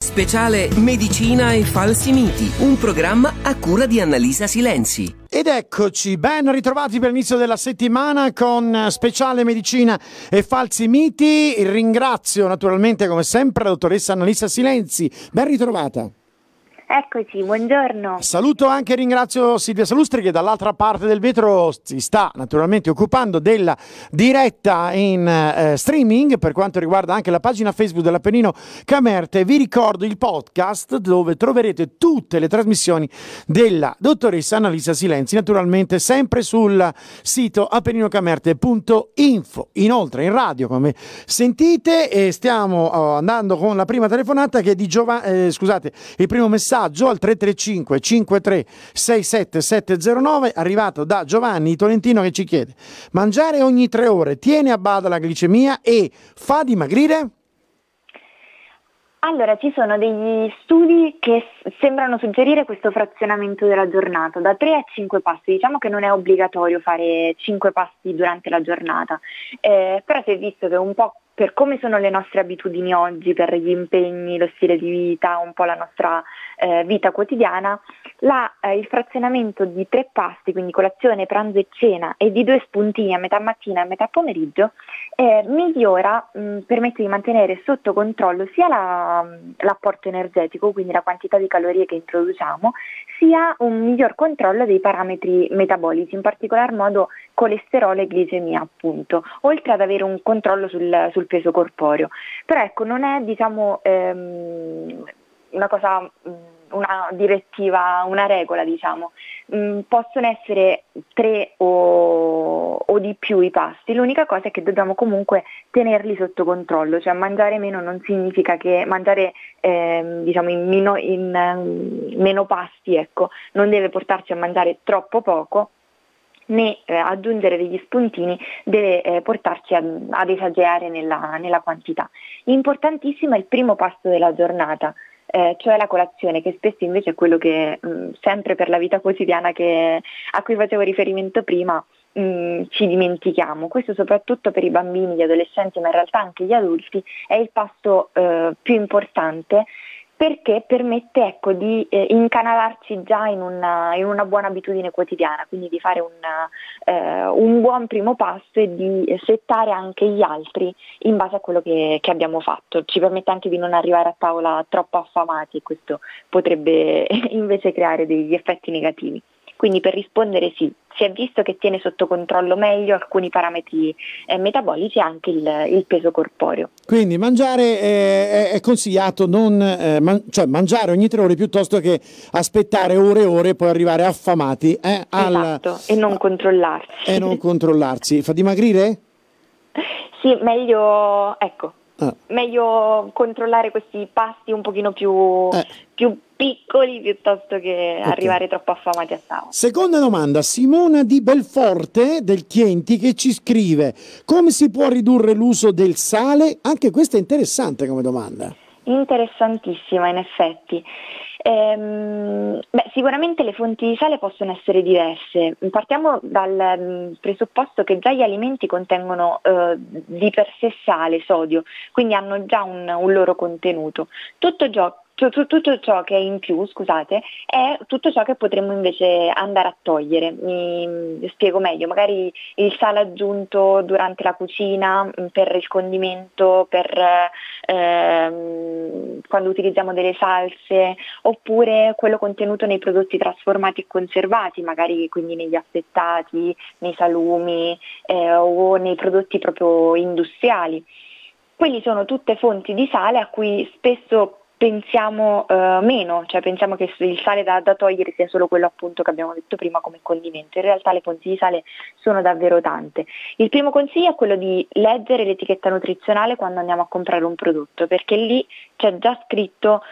Speciale Medicina e falsi miti, un programma a cura di Annalisa Silenzi. Ed eccoci, ben ritrovati per l'inizio della settimana con Speciale Medicina e falsi miti. Ringrazio naturalmente come sempre la dottoressa Annalisa Silenzi, ben ritrovata. Eccoci, buongiorno. Saluto anche e ringrazio Silvia Salustri che dall'altra parte del vetro si sta naturalmente occupando della diretta in streaming per quanto riguarda anche la pagina Facebook dell'Appennino Camerte. Vi ricordo il podcast dove troverete tutte le trasmissioni della dottoressa Annalisa Silenzi, naturalmente sempre sul sito appenninocamerte.info. Inoltre in radio, come sentite, stiamo andando con la prima telefonata che è di il primo messaggio al 335 53 67 709 arrivato da Giovanni Tolentino che ci chiede: mangiare ogni 3 ore tiene a bada la glicemia e fa dimagrire? Allora, ci sono degli studi che sembrano suggerire questo frazionamento della giornata, da 3 a 5 pasti. Diciamo che non è obbligatorio fare 5 pasti durante la giornata, però si è visto che un po' per come sono le nostre abitudini oggi, per gli impegni, lo stile di vita, un po' la nostra vita quotidiana, il frazionamento di 3 pasti, quindi colazione, pranzo e cena, e di 2 spuntini a metà mattina e a metà pomeriggio, migliora, permette di mantenere sotto controllo sia l'apporto energetico, quindi la quantità di calorie che introduciamo, sia un miglior controllo dei parametri metabolici, in particolar modo colesterolo e glicemia, appunto, oltre ad avere un controllo sul peso corporeo. Però ecco, non è una direttiva, una regola, diciamo. Possono essere 3 o di più i pasti, l'unica cosa è che dobbiamo comunque tenerli sotto controllo, cioè mangiare meno non significa che mangiare in meno pasti, ecco, non deve portarci a mangiare troppo poco, né aggiungere degli spuntini deve portarci ad esagerare nella quantità. Importantissimo è il primo pasto della giornata, cioè la colazione, che spesso invece è quello che sempre per la vita quotidiana a cui facevo riferimento prima ci dimentichiamo. Questo soprattutto per i bambini, gli adolescenti, ma in realtà anche gli adulti è il pasto più importante, perché permette, ecco, di incanalarci già in una buona abitudine quotidiana, quindi di fare un buon primo passo e di settare anche gli altri in base a quello che abbiamo fatto. Ci permette anche di non arrivare a tavola troppo affamati, e questo potrebbe invece creare degli effetti negativi. Quindi per rispondere sì, si è visto che tiene sotto controllo meglio alcuni parametri metabolici e anche il peso corporeo. Quindi mangiare è consigliato cioè mangiare ogni 3 ore piuttosto che aspettare ore e ore e poi arrivare affamati. Esatto, e non controllarsi. E non controllarsi. Fa dimagrire? Sì, meglio controllare questi pasti un pochino più piccoli piuttosto che arrivare troppo affamati a tavola. Seconda domanda, Simona di Belforte del Chienti che ci scrive: come si può ridurre l'uso del sale? Anche questa è interessante come domanda. Interessantissima, in effetti. Sicuramente le fonti di sale possono essere diverse. Partiamo dal presupposto che già gli alimenti contengono di per sé sale, sodio, quindi hanno già un loro contenuto. Tutto ciò che è in più, è tutto ciò che potremmo invece andare a togliere. Mi spiego meglio: magari il sale aggiunto durante la cucina, per il condimento, per quando utilizziamo delle salse, oppure quello contenuto nei prodotti trasformati e conservati, magari quindi negli affettati, nei salumi o nei prodotti proprio industriali. Quelli sono tutte fonti di sale a cui spesso pensiamo meno, cioè pensiamo che il sale da togliere sia solo quello appunto che abbiamo detto prima come condimento. In realtà le fonti di sale sono davvero tante. Il primo consiglio è quello di leggere l'etichetta nutrizionale quando andiamo a comprare un prodotto, perché lì c'è già scritto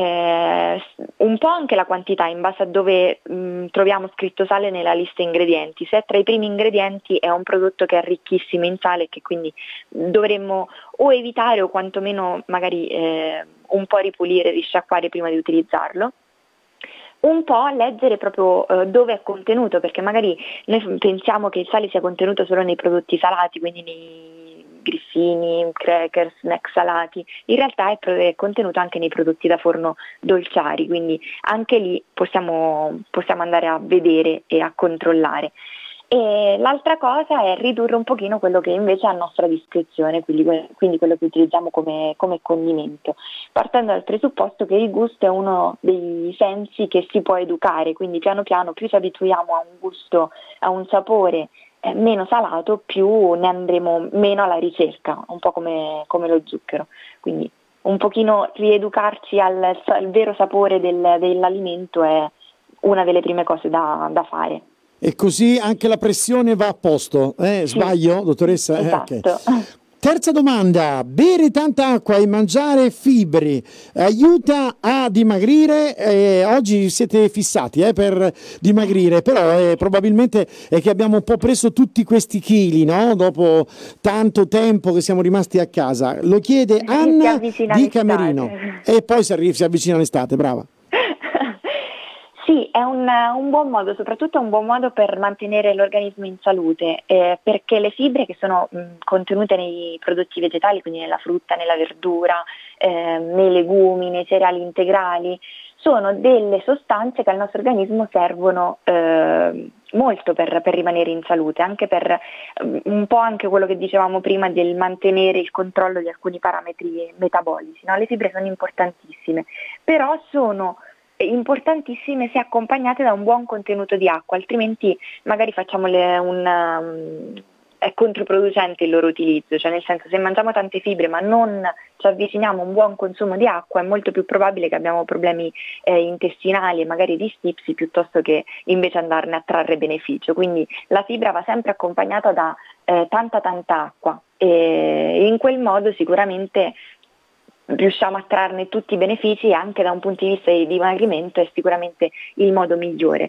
un po' anche la quantità in base a dove troviamo scritto sale nella lista ingredienti. Se è tra i primi ingredienti è un prodotto che è ricchissimo in sale e che quindi dovremmo o evitare o quantomeno magari un po' ripulire, risciacquare prima di utilizzarlo. Un po' leggere proprio dove è contenuto, perché magari noi pensiamo che il sale sia contenuto solo nei prodotti salati, quindi grissini, crackers, snack salati, in realtà è contenuto anche nei prodotti da forno dolciari, quindi anche lì possiamo andare a vedere e a controllare. E l'altra cosa è ridurre un pochino quello che invece è a nostra discrezione, quindi quello che utilizziamo come condimento, partendo dal presupposto che il gusto è uno dei sensi che si può educare, quindi piano piano più ci abituiamo a un gusto, a un sapore meno salato, più ne andremo meno alla ricerca, un po' come lo zucchero. Quindi un pochino rieducarci al vero sapore dell'alimento è una delle prime cose da fare. E così anche la pressione va a posto, sbaglio, dottoressa? Esatto. Okay. Terza domanda: bere tanta acqua e mangiare fibre aiuta a dimagrire? Oggi siete fissati per dimagrire, però probabilmente è che abbiamo un po' preso tutti questi chili, no? Dopo tanto tempo che siamo rimasti a casa. Lo chiede Anna di Camerino. E poi si avvicina l'estate, brava. Sì, è un buon modo, soprattutto è un buon modo per mantenere l'organismo in salute, perché le fibre che sono contenute nei prodotti vegetali, quindi nella frutta, nella verdura, nei legumi, nei cereali integrali, sono delle sostanze che al nostro organismo servono molto per rimanere in salute, anche per un po' anche quello che dicevamo prima del mantenere il controllo di alcuni parametri metabolici, no? Le fibre sono importantissime, però sono importantissime se accompagnate da un buon contenuto di acqua, altrimenti magari facciamo è controproducente il loro utilizzo, cioè nel senso, se mangiamo tante fibre ma non ci avviciniamo a un buon consumo di acqua, è molto più probabile che abbiamo problemi intestinali e magari di stipsi, piuttosto che invece andarne a trarre beneficio. Quindi la fibra va sempre accompagnata da tanta acqua, e in quel modo sicuramente riusciamo a trarne tutti i benefici, e anche da un punto di vista di dimagrimento è sicuramente il modo migliore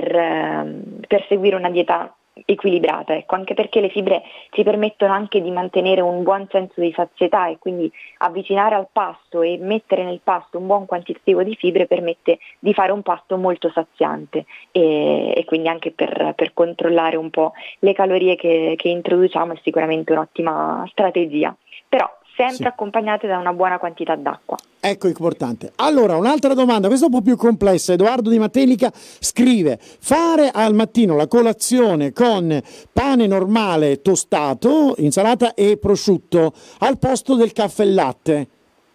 per seguire una dieta equilibrata, ecco, anche perché le fibre ci permettono anche di mantenere un buon senso di sazietà, e quindi avvicinare al pasto e mettere nel pasto un buon quantitativo di fibre permette di fare un pasto molto saziante, e quindi anche per controllare un po' le calorie che introduciamo è sicuramente un'ottima strategia, però sempre accompagnate da una buona quantità d'acqua. Ecco, importante. Allora, un'altra domanda, questa è un po' più complessa. Edoardo di Matelica scrive: fare al mattino la colazione con pane normale tostato, insalata e prosciutto al posto del caffè e latte?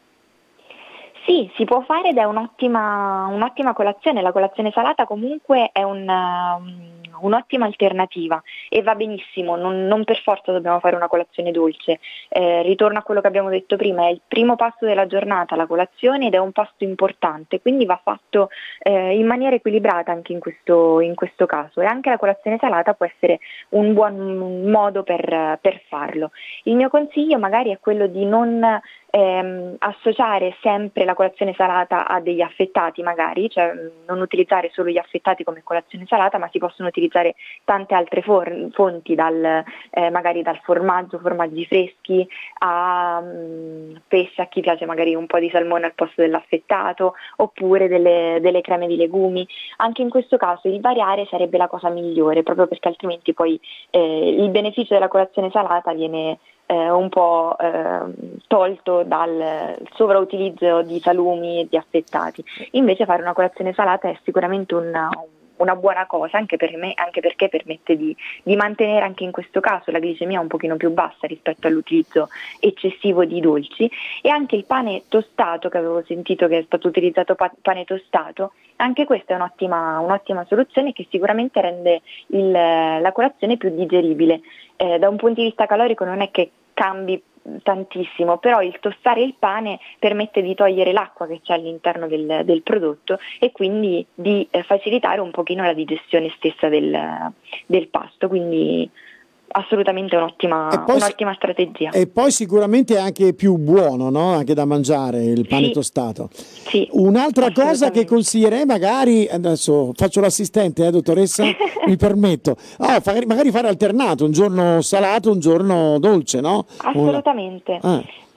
Sì, si può fare ed è un'ottima colazione. La colazione salata comunque è un'ottima alternativa e va benissimo, non per forza dobbiamo fare una colazione dolce. Ritorno a quello che abbiamo detto prima: è il primo pasto della giornata, la colazione, ed è un pasto importante, quindi va fatto in maniera equilibrata anche in questo caso, e anche la colazione salata può essere un buon modo per farlo. Il mio consiglio magari è quello di non associare sempre la colazione salata a degli affettati, magari, cioè non utilizzare solo gli affettati come colazione salata, ma si possono utilizzare tante altre fonti, magari dal formaggi freschi, a pesce, a chi piace magari un po' di salmone al posto dell'affettato, oppure delle creme di legumi. Anche in questo caso il variare sarebbe la cosa migliore, proprio perché altrimenti poi il beneficio della colazione salata viene un po' tolto dal sovrautilizzo di salumi e di affettati. Invece fare una colazione salata è sicuramente una buona cosa, anche per me, anche perché permette di mantenere anche in questo caso la glicemia un pochino più bassa rispetto all'utilizzo eccessivo di dolci. E anche il pane tostato, che avevo sentito che è stato utilizzato pane tostato, anche questa è un'ottima soluzione che sicuramente rende la colazione più digeribile. Da un punto di vista calorico non è che cambi tantissimo, però il tostare il pane permette di togliere l'acqua che c'è all'interno del prodotto, e quindi di facilitare un pochino la digestione stessa del pasto, quindi assolutamente un'ottima strategia. E poi sicuramente è anche più buono, no? Anche da mangiare il pane tostato. Sì, un'altra cosa che consiglierei, magari, adesso faccio l'assistente, dottoressa, mi permetto, magari fare alternato, un giorno salato, un giorno dolce, no? Assolutamente.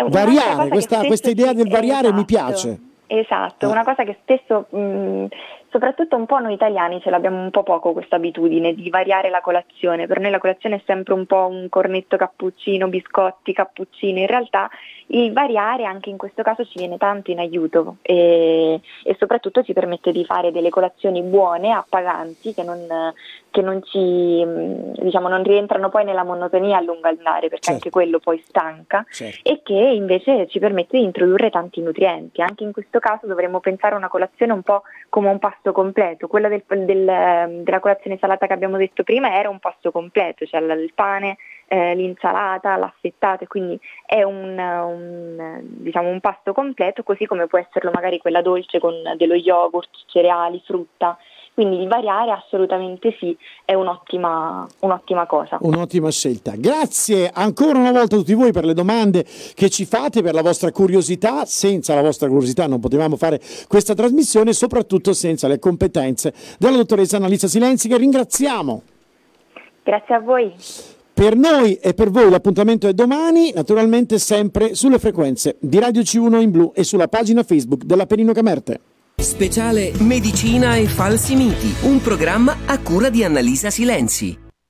Variare, questa idea del variare mi piace. Esatto, una cosa che spesso soprattutto un po' noi italiani ce l'abbiamo un po' poco questa abitudine di variare la colazione. Per noi la colazione è sempre un po' un cornetto cappuccino, biscotti, cappuccino. In realtà il variare anche in questo caso ci viene tanto in aiuto e soprattutto ci permette di fare delle colazioni buone, appaganti, che non ci, diciamo, non rientrano poi nella monotonia a lungo andare, perché anche quello poi stanca, e che invece ci permette di introdurre tanti nutrienti. Anche in questo caso dovremmo pensare a una colazione un po' come un pasto completo. Quella della colazione salata che abbiamo detto prima era un pasto completo, cioè il pane, l'insalata, l'affettato, e quindi è diciamo un pasto completo, così come può esserlo magari quella dolce con dello yogurt, cereali, frutta. Quindi il variare assolutamente sì, è un'ottima cosa. Un'ottima scelta. Grazie ancora una volta a tutti voi per le domande che ci fate, per la vostra curiosità. Senza la vostra curiosità non potevamo fare questa trasmissione, soprattutto senza le competenze della dottoressa Annalisa Silenzi, che ringraziamo. Grazie a voi. Per noi e per voi l'appuntamento è domani, naturalmente sempre sulle frequenze di Radio C1 in blu e sulla pagina Facebook dell'Appennino Camerte. Speciale Medicina e falsi miti, un programma a cura di Annalisa Silenzi.